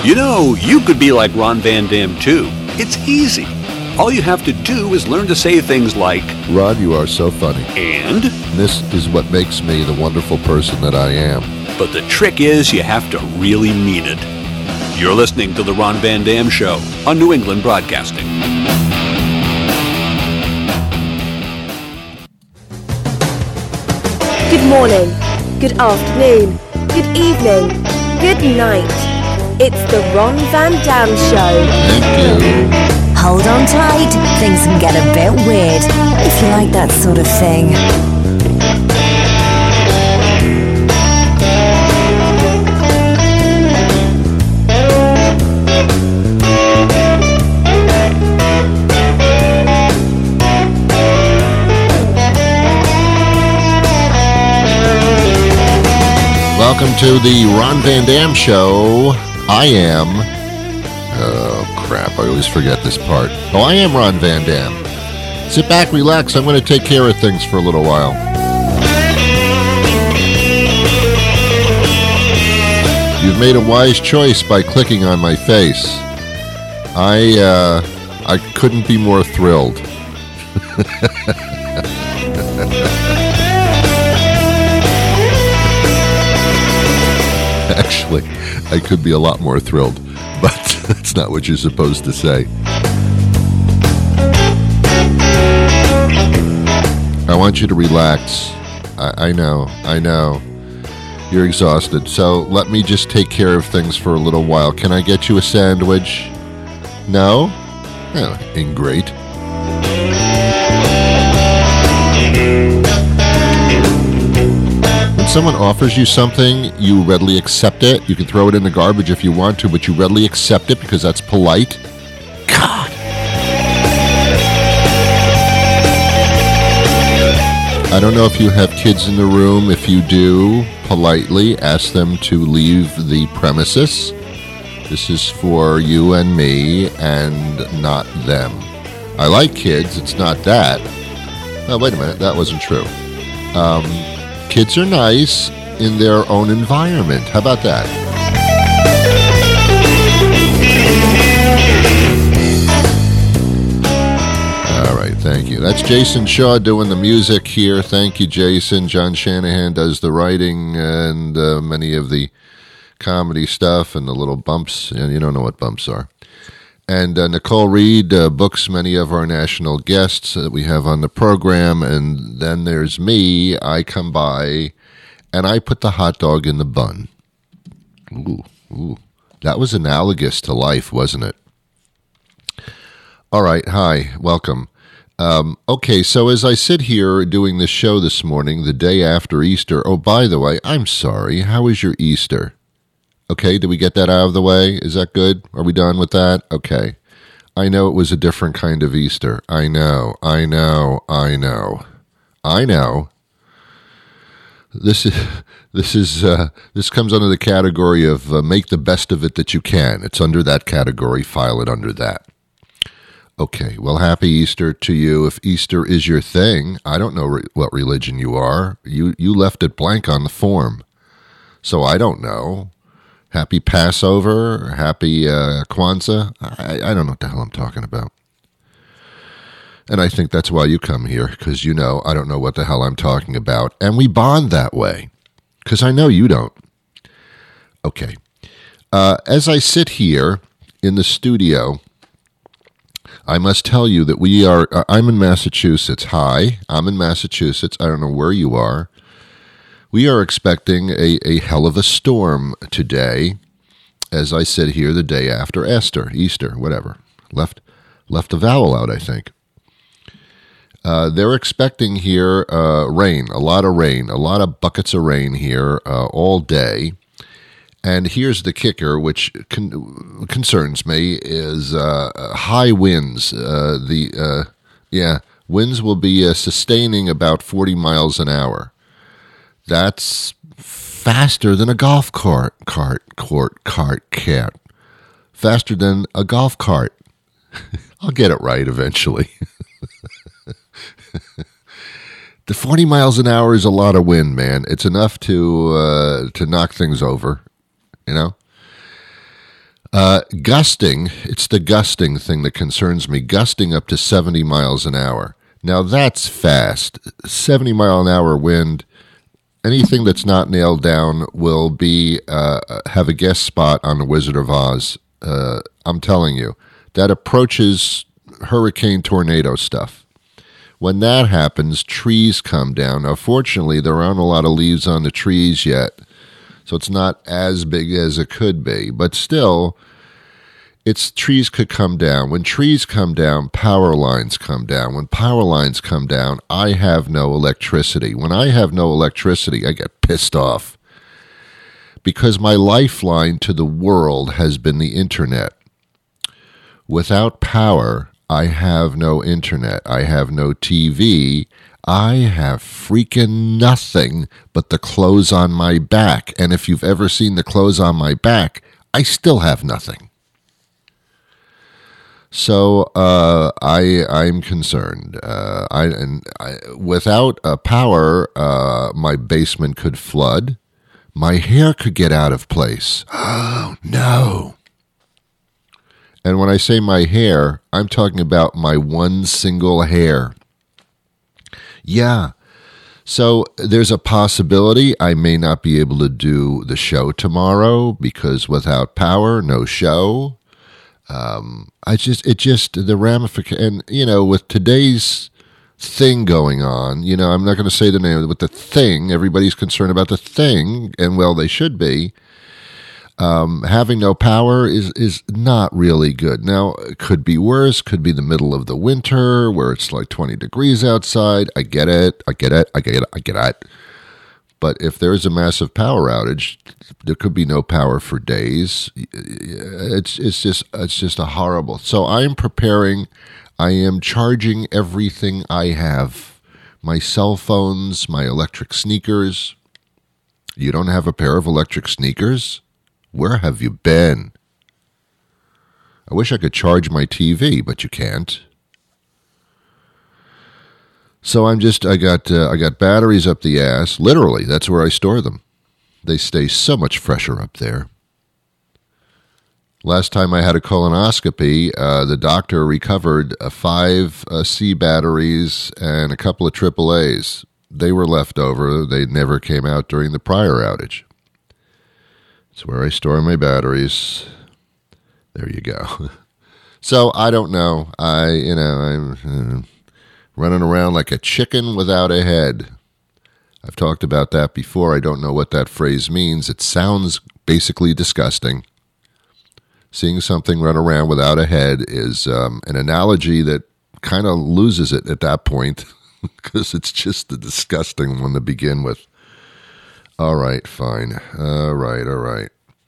You know, you could be like Ron Van Dam too. It's easy. All you have to do is learn to say things like, Ron, you are so funny. And? This is what makes me the wonderful person that I am. But the trick is you have to really mean it. You're listening to The Ron Van Dam Show on New England Broadcasting. Good morning, good afternoon, good evening, good night. It's the Ron Van Dam Show. Thank you. Hold on tight, things can get a bit weird, if you like that sort of thing. Welcome to the Ron Van Dam Show. I am... Oh, crap. I always forget this part. I am Ron Van Dam. Sit back, relax. I'm going to take care of things for a little while. You've made a wise choice by clicking on my face. I couldn't be more thrilled. Actually, I could be a lot more thrilled, but that's not what you're supposed to say. I want you to relax. I know. You're exhausted, so let me just take care of things for a little while. Can I get you a sandwich? No? Oh, ingrate. When someone offers you something, you readily accept it. You can throw it in the garbage if you want to, but you readily accept it because that's polite. God. I don't know if you have kids in the room. If you do, politely ask them to leave the premises. This is for you and me and not them. I like kids. It's not that. Oh, wait a minute. That wasn't true. Kids are nice in their own environment. How about that? All right, thank you. That's Jason Shaw doing the music here. Thank you, Jason. John Shanahan does the writing and many of the comedy stuff and the little bumps. And you don't know what bumps are. And Nicole Reed books many of our national guests that we have on the program. And then there's me. I come by and I put the hot dog in the bun. Ooh. That was analogous to life, wasn't it? All right. Hi. Welcome. Okay. So as I sit here doing this show this morning, the day after Easter. Oh, by the way, I'm sorry. How was your Easter? Okay, did we get that out of the way? Is that good? Are we done with that? Okay. I know it was a different kind of Easter. I know. This comes under the category of make the best of it that you can. It's under that category. File it under that. Okay, well, happy Easter to you. If Easter is your thing, I don't know what religion you are. You left it blank on the form. So I don't know. Happy Passover, happy Kwanzaa. I don't know what the hell I'm talking about. And I think that's why you come here, because you know I don't know what the hell I'm talking about. And we bond that way, because I know you don't. Okay. As I sit here in the studio, I must tell you that I'm in Massachusetts. Hi, I'm in Massachusetts. I don't know where you are. We are expecting a hell of a storm today, as I sit here the day after Easter, whatever. Left a vowel out, I think. They're expecting here rain, a lot of buckets of rain here all day. And here's the kicker, which concerns me, is high winds. Winds will be sustaining about 40 miles an hour. That's faster than a golf cart. Faster than a golf cart. I'll get it right eventually. The 40 miles an hour is a lot of wind, man. It's enough to knock things over, you know. Gusting, it's the gusting thing that concerns me. Gusting up to 70 miles an hour. Now that's fast. 70-mile-an-hour wind. Anything that's not nailed down will be have a guest spot on The Wizard of Oz. I'm telling you, that approaches hurricane tornado stuff. When that happens, trees come down. Now, fortunately, there aren't a lot of leaves on the trees yet, so it's not as big as it could be. But still, trees could come down. When trees come down, power lines come down. When power lines come down, I have no electricity. When I have no electricity, I get pissed off. Because my lifeline to the world has been the internet. Without power, I have no internet. I have no TV. I have freaking nothing but the clothes on my back. And if you've ever seen the clothes on my back, I still have nothing. So I'm concerned. Without power, my basement could flood. My hair could get out of place. Oh, no. And when I say my hair, I'm talking about my one single hair. Yeah. So there's a possibility I may not be able to do the show tomorrow because without power, no show. The ramification, and, with today's thing going on, I'm not going to say the name, but the thing, everybody's concerned about the thing, and well, they should be. Having no power is not really good. Now, it could be worse, could be the middle of the winter where it's like 20 degrees outside. I get it. But if there's a massive power outage, there could be no power for days. It's just a horrible. So I am preparing. I am charging everything I have. My cell phones, my electric sneakers. You don't have a pair of electric sneakers? Where have you been? I wish I could charge my TV, but you can't. So I got batteries up the ass. Literally, that's where I store them. They stay so much fresher up there. Last time I had a colonoscopy, the doctor recovered 5 C batteries and a couple of AAAs. They were left over. They never came out during the prior outage. It's where I store my batteries. There you go. So I don't know. I'm running around like a chicken without a head. I've talked about that before. I don't know what that phrase means. It sounds basically disgusting. Seeing something run around without a head is an analogy that kind of loses it at that point because it's just a disgusting one to begin with. All right, fine. All right.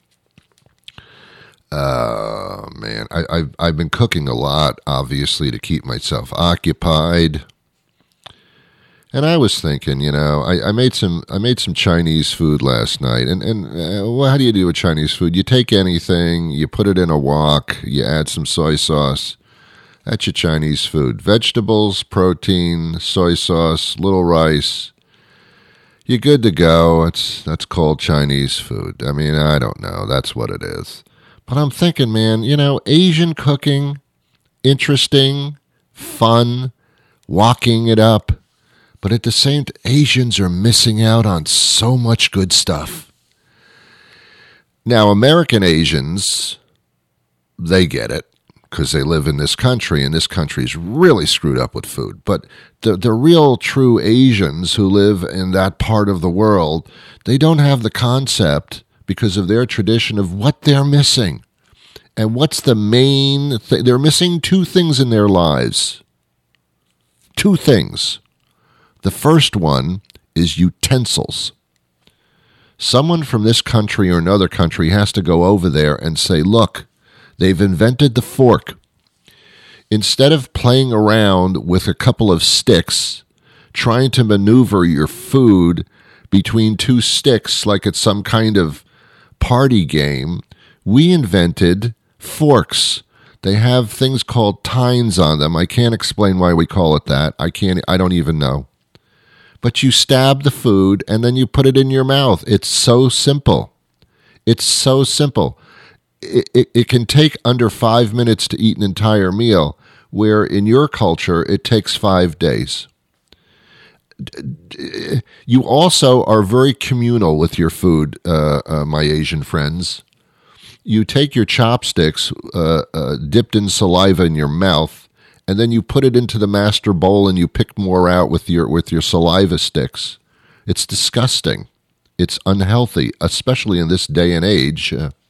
Man, I've been cooking a lot, obviously, to keep myself occupied. And I was thinking, I made some Chinese food last night. And well, how do you do with Chinese food? You take anything, you put it in a wok, you add some soy sauce. That's your Chinese food. Vegetables, protein, soy sauce, little rice. You're good to go. That's called Chinese food. I mean, I don't know. That's what it is. But I'm thinking, man, Asian cooking, interesting, fun, walking it up. But at the same time, Asians are missing out on so much good stuff. Now, American Asians, they get it because they live in this country, and this country's really screwed up with food. But the real true Asians who live in that part of the world, they don't have the concept because of their tradition of what they're missing. And what's the main thing? They're missing 2 things in their lives. 2 things. The first one is utensils. Someone from this country or another country has to go over there and say, look, they've invented the fork. Instead of playing around with a couple of sticks, trying to maneuver your food between 2 sticks like it's some kind of party game, we invented forks. They have things called tines on them. I can't explain why we call it that. I don't even know. But you stab the food and then you put it in your mouth. It's so simple. it can take under 5 minutes to eat an entire meal, where in your culture it takes 5 days. You also are very communal with your food, my Asian friends. You take your chopsticks dipped in saliva in your mouth, and then you put it into the master bowl and you pick more out with your saliva sticks. It's disgusting. It's unhealthy, especially in this day and age.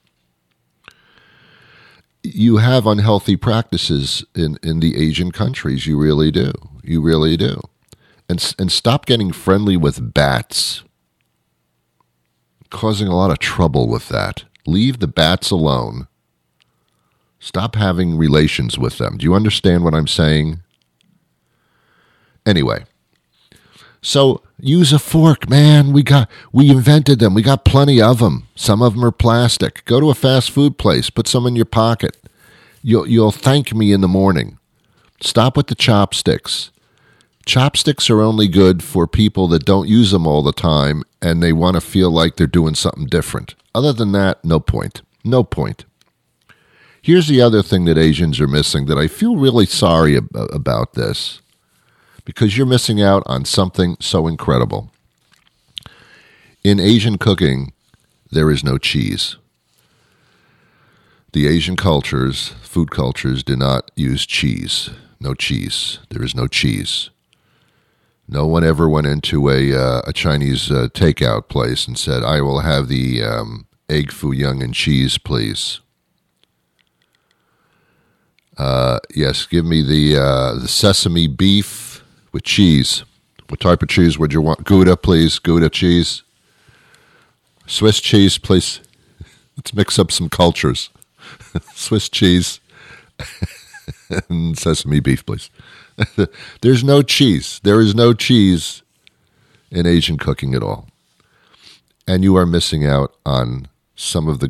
You have unhealthy practices in the Asian countries. You really do. You really do. And stop getting friendly with bats. Causing a lot of trouble with that. Leave the bats alone. Stop having relations with them. Do you understand what I'm saying? Anyway. So use a fork, man. We invented them. We got plenty of them. Some of them are plastic. Go to a fast food place. Put some in your pocket. You'll thank me in the morning. Stop with the chopsticks. Chopsticks are only good for people that don't use them all the time and they want to feel like they're doing something different. Other than that, no point. No point. Here's the other thing that Asians are missing that I feel really sorry about this, because you're missing out on something so incredible. In Asian cooking, there is no cheese. The Asian cultures, food cultures, do not use cheese. No cheese. There is no cheese. No one ever went into a Chinese takeout place and said, I will have the egg foo young and cheese, please. Yes, give me the sesame beef with cheese. What type of cheese would you want? Gouda, please. Gouda cheese. Swiss cheese, please. Let's mix up some cultures. Swiss cheese and sesame beef, please. There's no cheese. There is no cheese in Asian cooking at all. And you are missing out on some of the...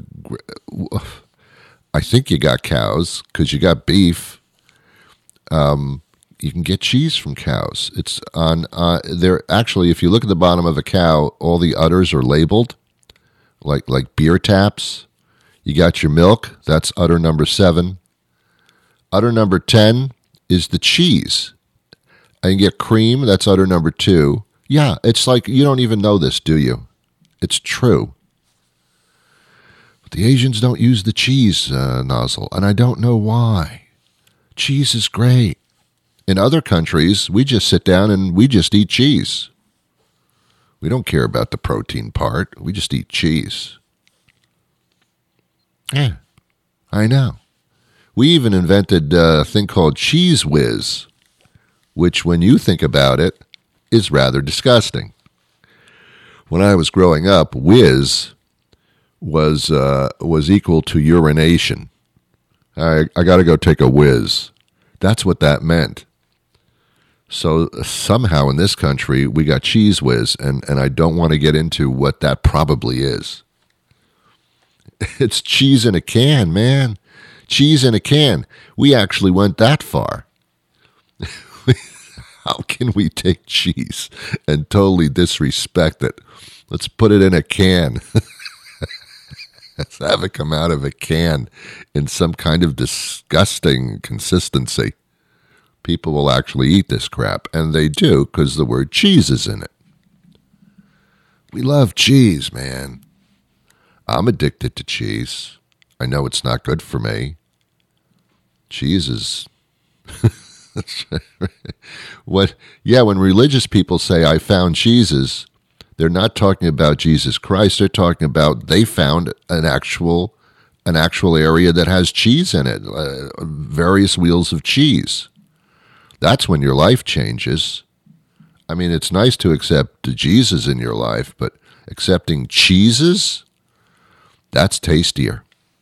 I think you got cows because you got beef. You can get cheese from cows. It's on there. Actually, if you look at the bottom of a cow, all the udders are labeled like beer taps. You got your milk. That's udder number 7. Udder number 10 is the cheese. And you get cream. That's udder number 2. Yeah, it's like you don't even know this, do you? It's true. But the Asians don't use the cheese nozzle, and I don't know why. Cheese is great. In other countries, we just sit down and we just eat cheese. We don't care about the protein part. We just eat cheese. Yeah, I know. We even invented a thing called Cheese Whiz, which when you think about it, is rather disgusting. When I was growing up, whiz was equal to urination. I got to go take a whiz. That's what that meant. So somehow in this country, we got Cheese Whiz, and I don't want to get into what that probably is. It's cheese in a can, man. Cheese in a can. We actually went that far. How can we take cheese and totally disrespect it? Let's put it in a can. Let's have it come out of a can in some kind of disgusting consistency. People will actually eat this crap, and they do because the word cheese is in it. We love cheese, man. I'm addicted to cheese. I know it's not good for me. Cheese is... when religious people say, I found Jesus, they're not talking about Jesus Christ. They're talking about they found an actual area that has cheese in it, various wheels of cheese. That's when your life changes. I mean, it's nice to accept Jesus in your life, but accepting cheeses, that's tastier.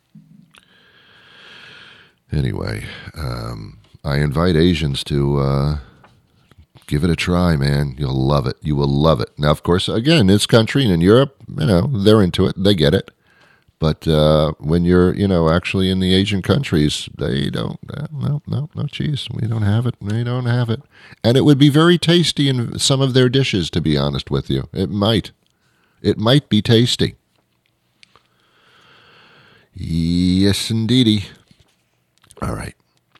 Anyway, I invite Asians to give it a try, man. You'll love it. You will love it. Now, of course, again, in this country and in Europe, they're into it. They get it. But when you're, actually in the Asian countries, they don't, no cheese. We don't have it. They don't have it. And it would be very tasty in some of their dishes, to be honest with you. It might. It might be tasty. Yes, indeedy. All right.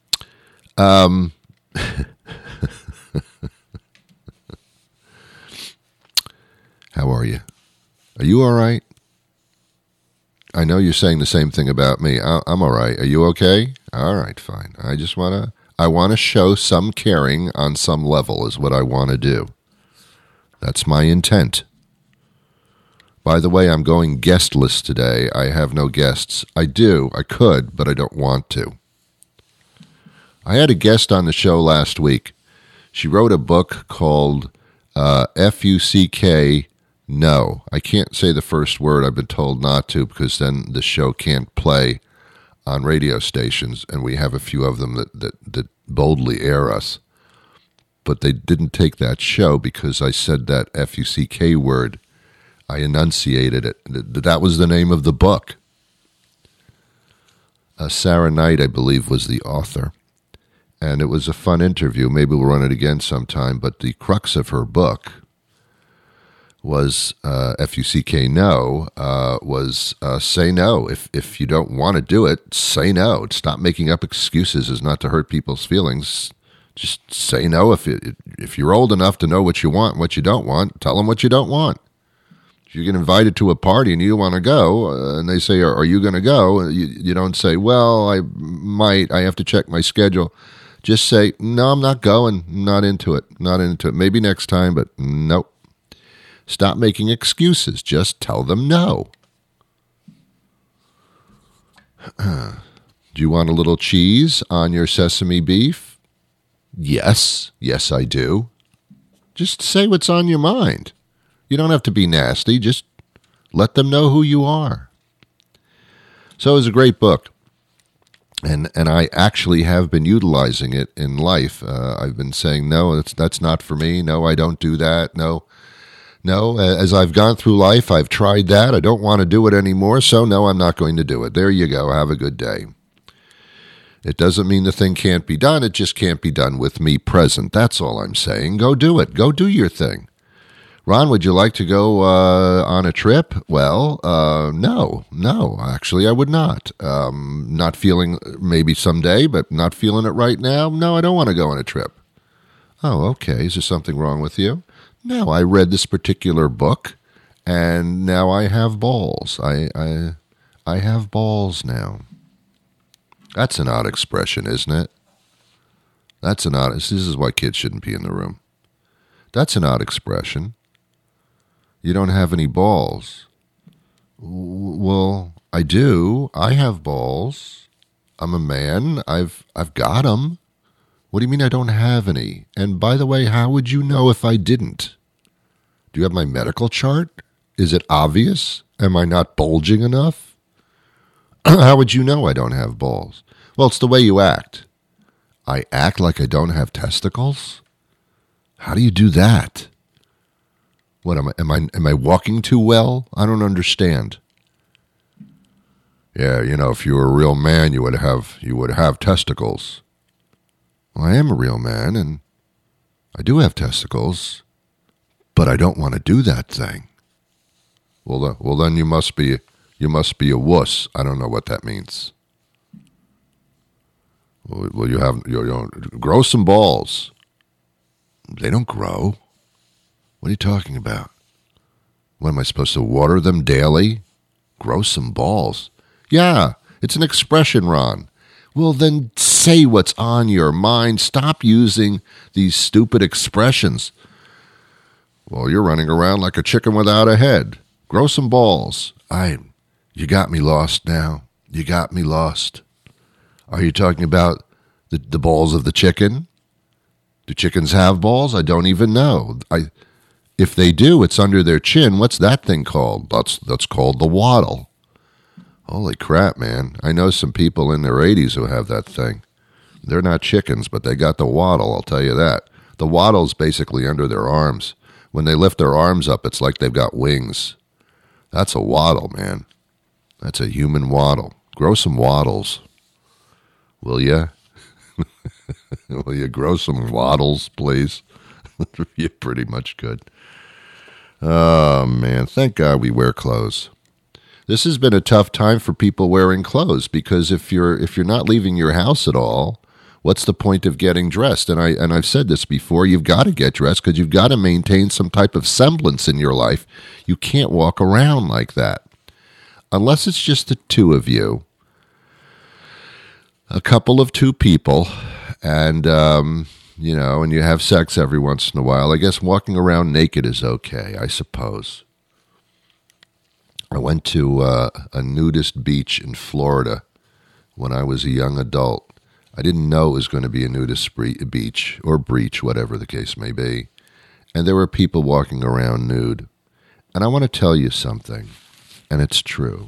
How are you? Are you all right? I know you're saying the same thing about me. I'm all right. Are you okay? All right, fine. I want to show some caring on some level is what I want to do. That's my intent. By the way, I'm going guestless today. I have no guests. I could, but I don't want to. I had a guest on the show last week. She wrote a book called F-U-C-K, No. I can't say the first word. I've been told not to because then the show can't play on radio stations, and we have a few of them that boldly air us. But they didn't take that show because I said that F-U-C-K word. I enunciated it. That was the name of the book. Sarah Knight, I believe, was the author. And it was a fun interview. Maybe we'll run it again sometime. But the crux of her book was F-U-C-K, no, was say no. If you don't want to do it, say no. Stop making up excuses as not to hurt people's feelings. Just say no. If you're old enough to know what you want and what you don't want, tell them what you don't want. If you get invited to a party and you want to go, and they say, are you going to go? You don't say, well, I might. I have to check my schedule. Just say, no, I'm not going. Not into it. Maybe next time, but nope. Stop making excuses. Just tell them no. Do you want a little cheese on your sesame beef? Yes. Yes, I do. Just say what's on your mind. You don't have to be nasty. Just let them know who you are. So it was a great book. And I actually have been utilizing it in life. I've been saying, no, that's not for me. No, I don't do that. No, as I've gone through life, I've tried that. I don't want to do it anymore, so no, I'm not going to do it. There you go. Have a good day. It doesn't mean the thing can't be done. It just can't be done with me present. That's all I'm saying. Go do it. Go do your thing. Ron, would you like to go on a trip? Well, no, actually I would not. Not feeling, maybe someday, but not feeling it right now. No, I don't want to go on a trip. Oh, okay. Is there something wrong with you? No, I read this particular book, and now I have balls. I have balls now. That's an odd expression, isn't it? This is why kids shouldn't be in the room. That's an odd expression. You don't have any balls. Well, I do. I have balls. I'm a man. I've got them. What do you mean I don't have any? And by the way, how would you know if I didn't? Do you have my medical chart? Is it obvious? Am I not bulging enough? How would you know I don't have balls? Well, it's the way you act. I act like I don't have testicles? How do you do that? What am I walking too well? I don't understand. Yeah, if you were a real man, you would have testicles. Well, I am a real man, and I do have testicles, but I don't want to do that thing. Well, then you must be a wuss. I don't know what that means. Well, you grow some balls. They don't grow. What are you talking about? What, am I supposed to water them daily? Grow some balls. Yeah, it's an expression, Ron. Well, then say what's on your mind. Stop using these stupid expressions. Well, you're running around like a chicken without a head. Grow some balls. You got me lost now. You got me lost. Are you talking about the balls of the chicken? Do chickens have balls? I don't even know. If they do, it's under their chin. What's that thing called? That's called the waddle. Holy crap, man. I know some people in their 80s who have that thing. They're not chickens, but they got the waddle, I'll tell you that. The waddle's basically under their arms. When they lift their arms up, it's like they've got wings. That's a waddle, man. That's a human waddle. Grow some waddles. Will ya? Will you grow some waddles, please? You pretty much could. Oh, man. Thank God we wear clothes. This has been a tough time for people wearing clothes, because if you're not leaving your house at all, what's the point of getting dressed? And I've said this before, you've got to get dressed because you've got to maintain some type of semblance in your life. You can't walk around like that. Unless it's just the two of you, a couple of two people, and, and you have sex every once in a while. I guess walking around naked is okay, I suppose. I went to a nudist beach in Florida when I was a young adult. I didn't know it was going to be a nudist beach or breach, whatever the case may be. And there were people walking around nude. And I want to tell you something, and it's true.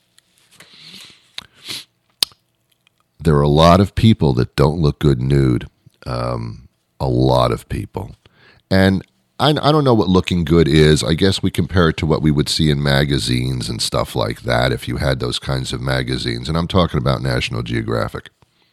There are a lot of people that don't look good nude. A lot of people. And I don't know what looking good is. I guess we compare it to what we would see in magazines and stuff like that if you had those kinds of magazines. And I'm talking about National Geographic.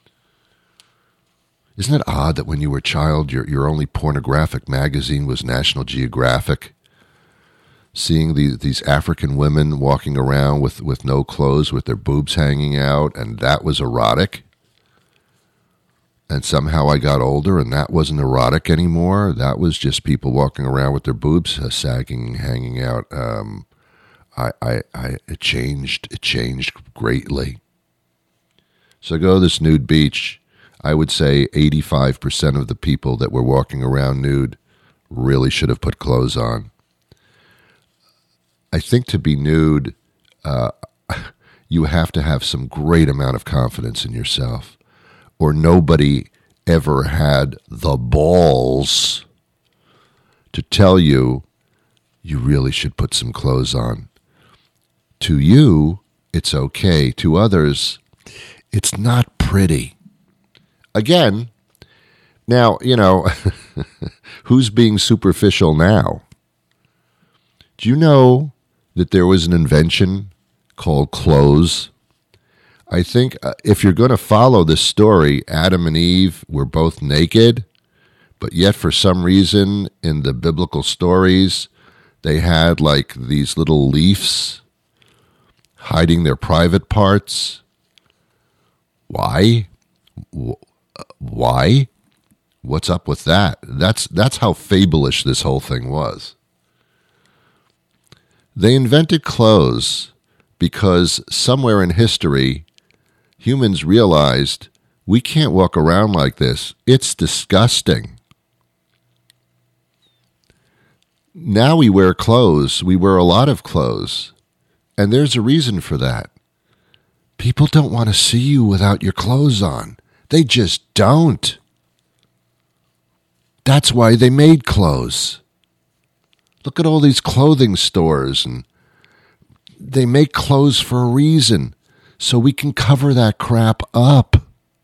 Isn't it odd that when you were a child, your only pornographic magazine was National Geographic? Seeing these African women walking around with no clothes, with their boobs hanging out, and that was erotic. And somehow I got older, and that wasn't erotic anymore. That was just people walking around with their boobs sagging, hanging out. It changed greatly. So I go to this nude beach. I would say 85% of the people that were walking around nude really should have put clothes on. I think to be nude, you have to have some great amount of confidence in yourself, or nobody ever had the balls to tell you you really should put some clothes on. To you, it's okay. To others, it's not pretty. Again, now, who's being superficial now? Do you know that there was an invention called clothes? I think if you're going to follow this story, Adam and Eve were both naked, but yet for some reason in the biblical stories, they had like these little leaves hiding their private parts. Why? Why? What's up with that? That's how fabulous this whole thing was. They invented clothes because somewhere in history, humans realized we can't walk around like this. It's disgusting. Now we wear clothes. We wear a lot of clothes. And there's a reason for that. People don't want to see you without your clothes on. They just don't. That's why they made clothes. Look at all these clothing stores, and they make clothes for a reason, so we can cover that crap up.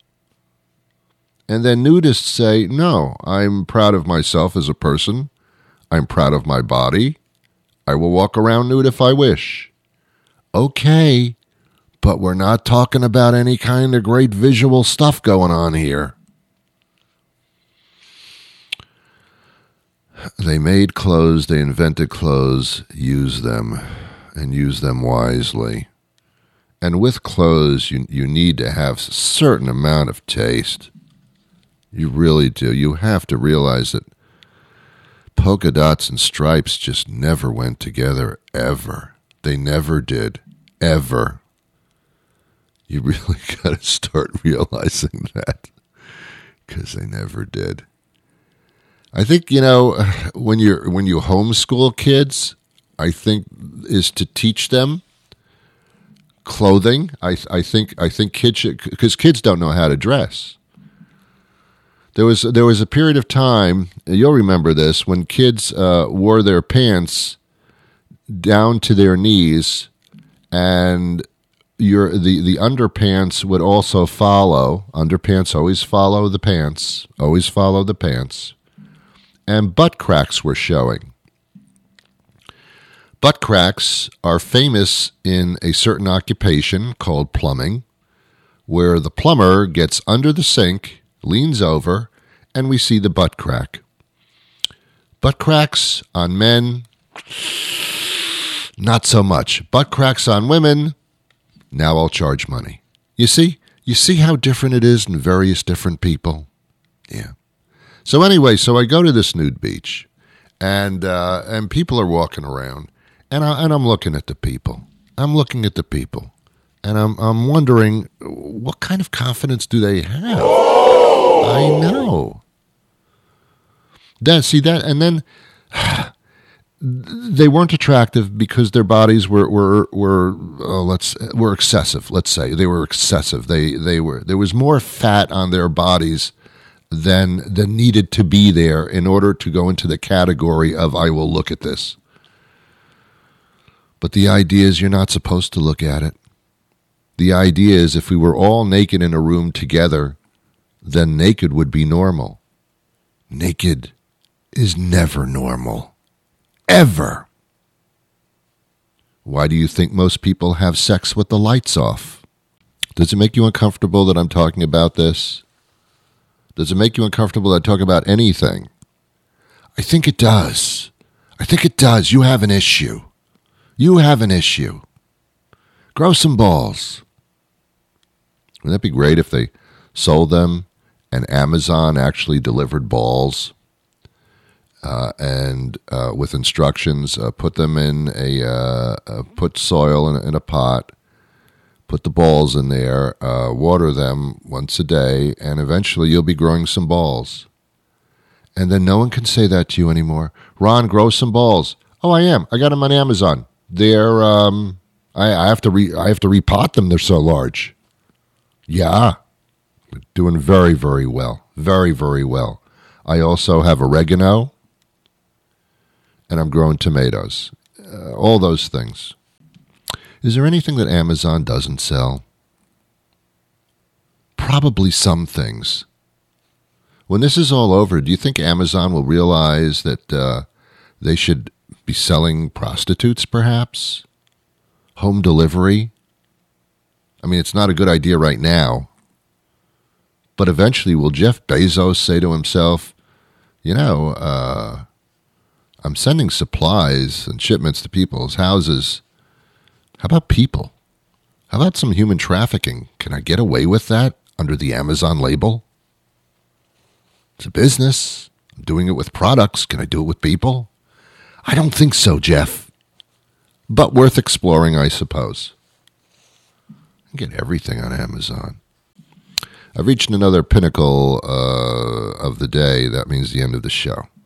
And then nudists say, no, I'm proud of myself as a person. I'm proud of my body. I will walk around nude if I wish. Okay, but we're not talking about any kind of great visual stuff going on here. They made clothes, they invented clothes, use them, and use them wisely. And with clothes, you need to have a certain amount of taste. You really do. You have to realize that polka dots and stripes just never went together, ever. They never did, ever. You really got to start realizing that, because they never did. I think, when you homeschool kids, I think is to teach them clothing. I think kids should, because kids don't know how to dress. There was a period of time, you'll remember this, when kids wore their pants down to their knees, and the underpants would also follow. Underpants always follow the pants. Always follow the pants. And butt cracks were showing. Butt cracks are famous in a certain occupation called plumbing, where the plumber gets under the sink, leans over, and we see the butt crack. Butt cracks on men, not so much. Butt cracks on women, now I'll charge money. You see? You see how different it is in various different people? Yeah. So anyway, I go to this nude beach, and people are walking around, and I'm looking at the people. I'm looking at the people, and I'm wondering, what kind of confidence do they have? I know. And then they weren't attractive because their bodies were excessive. Let's say they were excessive. There was more fat on their bodies than needed to be there in order to go into the category of I will look at this. But the idea is you're not supposed to look at it. The idea is if we were all naked in a room together, then naked would be normal. Naked is never normal. Ever. Why do you think most people have sex with the lights off? Does it make you uncomfortable that I'm talking about this? Does it make you uncomfortable that I talk about anything? I think it does. I think it does. You have an issue. You have an issue. Grow some balls. Wouldn't that be great if they sold them and Amazon actually delivered balls and with instructions, put them in put soil in a pot, put the balls in there, water them once a day, and eventually you'll be growing some balls. And then no one can say that to you anymore. Ron, grow some balls. Oh, I am. I got them on Amazon. They're I have to repot them. They're so large. Yeah, doing very, very well. Very, very well. I also have oregano, and I'm growing tomatoes. All those things. Is there anything that Amazon doesn't sell? Probably some things. When this is all over, do you think Amazon will realize that they should be selling prostitutes, perhaps? Home delivery? I mean, it's not a good idea right now. But eventually, will Jeff Bezos say to himself, I'm sending supplies and shipments to people's houses. How about people? How about some human trafficking? Can I get away with that under the Amazon label? It's a business. I'm doing it with products. Can I do it with people? I don't think so, Jeff. But worth exploring, I suppose. You can get everything on Amazon. I've reached another pinnacle of the day. That means the end of the show.